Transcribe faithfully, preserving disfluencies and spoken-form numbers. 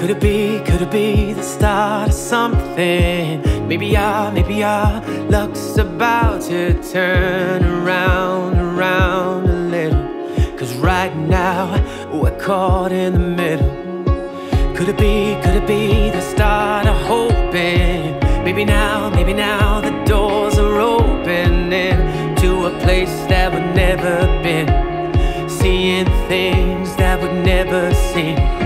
Could it be, could it be the start of something? Maybe our, maybe our luck's about to turn around, around a little. Cause right now, we're caught in the middle. Could it be, could it be the start of hoping? Maybe now, maybe now the doors are opening to a place that we've never been, seeing things that we've never seen.